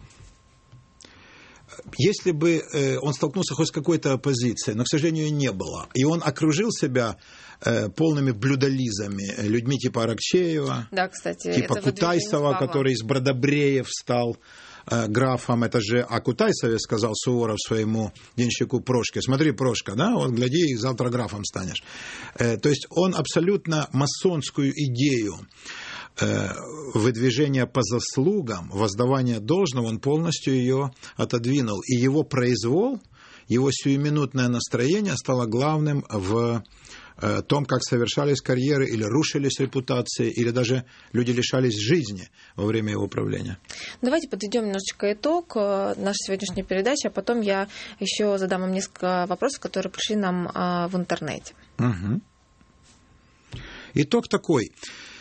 Если бы э, он столкнулся хоть с какой-то оппозицией, но, к сожалению, не было, и он окружил себя э, полными блюдолизами, людьми типа Аракчеева, да, кстати, типа Кутайсова, который из Бродобреев стал э, графом, это же о Кутайсове сказал Суворов своему денщику Прошке: смотри, Прошка, да, вот гляди, завтра графом станешь. Э, то есть он абсолютно масонскую идею выдвижение по заслугам, воздавание должного, он полностью ее отодвинул. И его произвол, его сиюминутное настроение стало главным в том, как совершались карьеры или рушились репутации, или даже люди лишались жизни во время его правления. Давайте подведем немножечко итог нашей сегодняшней передачи, а потом я еще задам вам несколько вопросов, которые пришли нам в интернете. Угу. Итог такой.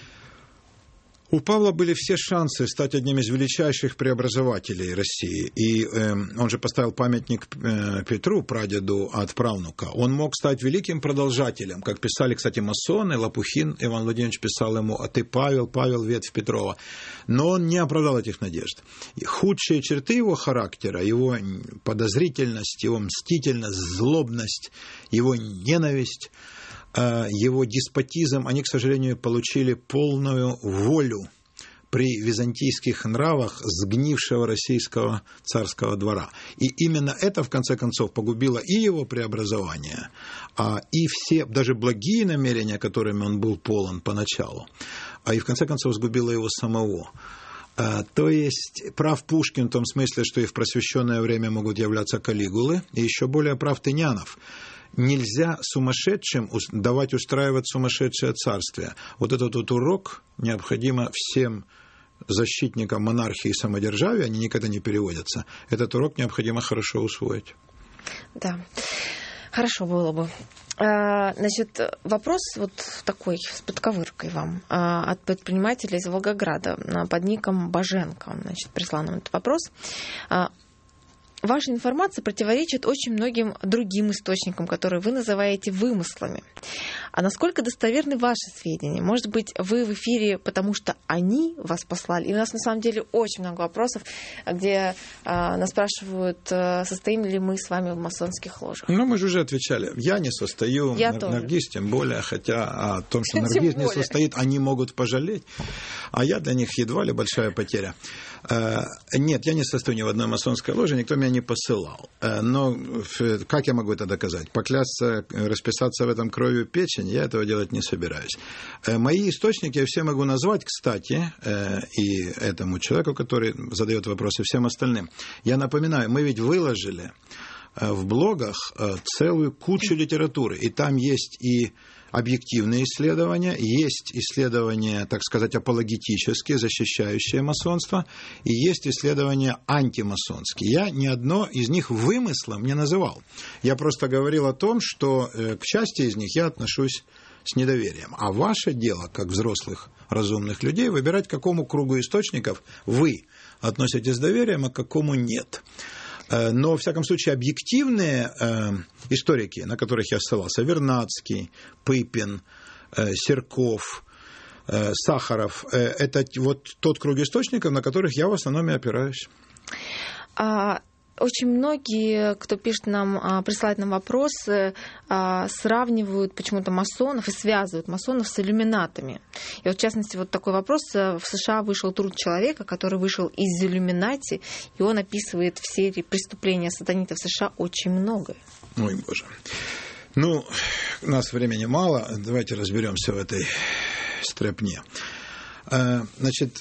У Павла были все шансы стать одним из величайших преобразователей России. И э, он же поставил памятник э, Петру, прадеду от правнука. Он мог стать великим продолжателем, как писали, кстати, масоны. Лопухин Иван Владимирович писал ему: «А ты, Павел, Павел, ветвь Петрова». Но он не оправдал этих надежд. И худшие черты его характера, его подозрительность, его мстительность, злобность, его ненависть, его деспотизм, они, к сожалению, получили полную волю при византийских нравах сгнившего российского царского двора. И именно это, в конце концов, погубило и его преобразование, и все, даже благие намерения, которыми он был полон поначалу, а и, в конце концов, сгубило его самого. То есть прав Пушкин в том смысле, что и в просвещенное время могут являться калигулы, и еще более прав Тынянов. Нельзя сумасшедшим давать устраивать сумасшедшее царствие. Вот этот вот урок необходимо всем защитникам монархии и самодержавия, они никогда не переводятся, этот урок необходимо хорошо усвоить. Да, хорошо было бы. Значит, вопрос вот такой, с подковыркой вам, от предпринимателя из Волгограда под ником Боженко. Значит, прислал нам этот вопрос. Ваша информация противоречит очень многим другим источникам, которые вы называете вымыслами. А насколько достоверны ваши сведения? Может быть, вы в эфире, потому что они вас послали? И у нас на самом деле очень много вопросов, где а, нас спрашивают, состоим ли мы с вами в масонских ложах. Ну, мы же уже отвечали. Я не состою, Я Нар- Наргиз тем более, хотя о том, что Наргиз не состоит, они могут пожалеть. А я для них едва ли большая потеря. Нет, я не состою ни в одной масонской ложе, никто меня не посылал. Но как я могу это доказать? Поклясться, расписаться в этом кровью печень, я этого делать не собираюсь. Мои источники я все могу назвать, кстати, и этому человеку, который задает вопросы, всем остальным. Я напоминаю, мы ведь выложили в блогах целую кучу литературы, и там есть и объективные исследования, есть исследования, так сказать, апологетические, защищающие масонство, и есть исследования антимасонские. Я ни одно из них вымыслом не называл. Я просто говорил о том, что к части из них я отношусь с недоверием. А ваше дело, как взрослых разумных людей, выбирать, к какому кругу источников вы относитесь с доверием, а к какому нет. Но, во всяком случае, объективные э, историки, на которых я ссылался, Вернадский, Пыпин, э, Серков, э, Сахаров, э, это вот тот круг источников, на которых я в основном и опираюсь. А... Очень многие, кто пишет нам, присылает нам вопросы, сравнивают почему-то масонов и связывают масонов с иллюминатами. И вот, в частности, вот такой вопрос. В США вышел труд человека, который вышел из иллюминати, и он описывает в серии преступления сатанитов США очень много. Ой, Боже. Ну, у нас времени мало, давайте разберемся в этой стряпне. Значит,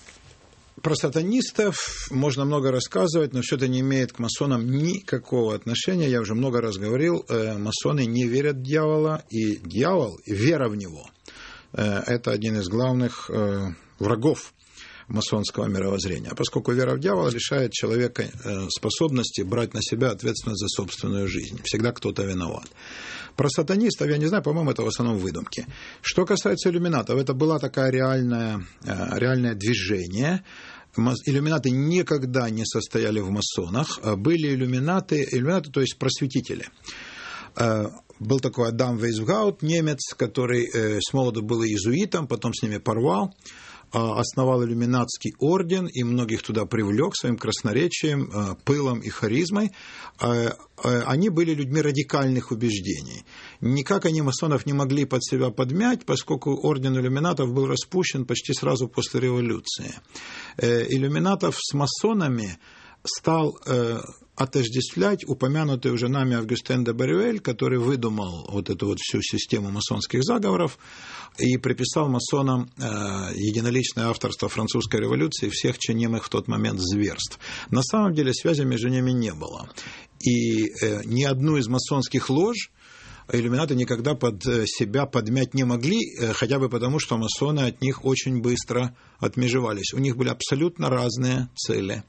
про сатанистов можно много рассказывать, но все это не имеет к масонам никакого отношения. Я уже много раз говорил, масоны не верят в дьявола, и дьявол, и вера в него, это один из главных врагов масонского мировоззрения. А поскольку вера в дьявола лишает человека способности брать на себя ответственность за собственную жизнь. Всегда кто-то виноват. Про сатанистов, я не знаю, по-моему, это в основном выдумки. Что касается иллюминатов, это было такое реальное, реальное движение. Иллюминаты никогда не состояли в масонах. Были иллюминаты, иллюминаты, то есть просветители. Был такой Адам Вейсгаут, немец, который с молоду был иезуитом, потом с ними порвал, основал иллюминатский орден и многих туда привлек своим красноречием, пылом и харизмой. Они были людьми радикальных убеждений. Никак они масонов не могли под себя подмять, поскольку орден иллюминатов был распущен почти сразу после революции. Иллюминатов с масонами стал отождествлять упомянутый уже нами Авгюстен де Барюэль, который выдумал вот эту вот всю систему масонских заговоров и приписал масонам э, единоличное авторство французской революции и всех чинимых в тот момент зверств. На самом деле связи между ними не было. И э, ни одну из масонских лож иллюминаты никогда под себя подмять не могли, хотя бы потому, что масоны от них очень быстро отмежевались. У них были абсолютно разные цели.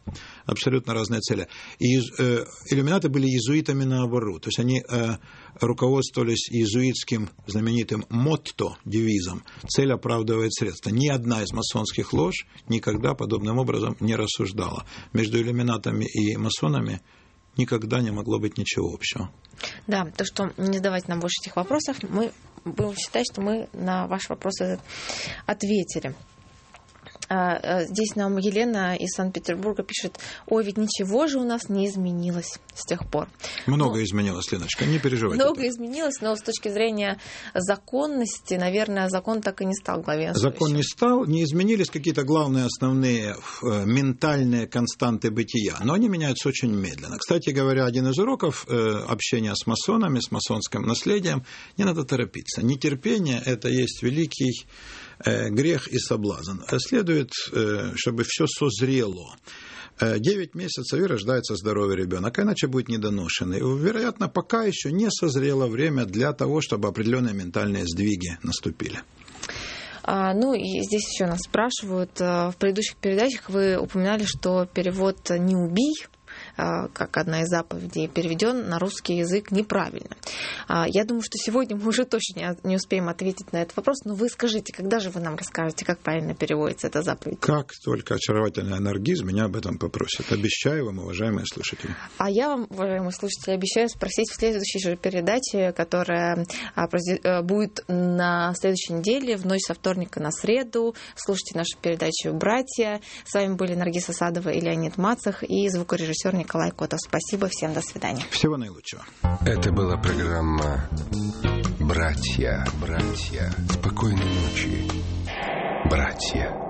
абсолютно разные цели. И э, иллюминаты были иезуитами наоборот. То есть они э, руководствовались иезуитским знаменитым мотто, девизом «Цель оправдывает средства». Ни одна из масонских лож никогда подобным образом не рассуждала. Между иллюминатами и масонами никогда не могло быть ничего общего. Да, то, что не задавать нам больше этих вопросов, мы будем считать, что мы на ваши вопросы ответили. Здесь нам Елена из Санкт-Петербурга пишет: ой, ведь ничего же у нас не изменилось с тех пор. Много ну, изменилось, Леночка, не переживайте. Много это. изменилось, но с точки зрения законности, наверное, закон так и не стал главенствующим. Закон не стал, не изменились какие-то главные основные ментальные константы бытия, но они меняются очень медленно. Кстати говоря, один из уроков общения с масонами, с масонским наследием, не надо торопиться. Нетерпение – это есть великий грех и соблазн. Следует, чтобы все созрело. Девять месяцев и рождается здоровый ребенок, иначе будет недоношенный. Вероятно, пока еще не созрело время для того, чтобы определенные ментальные сдвиги наступили. А, ну и здесь еще нас спрашивают. В предыдущих передачах вы упоминали, что перевод «не убий», как одна из заповедей, переведен на русский язык неправильно. Я думаю, что сегодня мы уже точно не успеем ответить на этот вопрос, но вы скажите, когда же вы нам расскажете, как правильно переводится эта заповедь? Как только очаровательный анаргиз меня об этом попросит. Обещаю вам, уважаемые слушатели. А я вам, уважаемые слушатели, обещаю спросить в следующей же передаче, которая будет на следующей неделе, в ночь со вторника на среду. Слушайте нашу передачу «Братья». С вами были Наргиз Асадова и Леонид Мацах и звукорежиссер Николай Котов. Спасибо, всем до свидания. Всего наилучшего. Это была программа «Братья». Братья. Спокойной ночи, братья.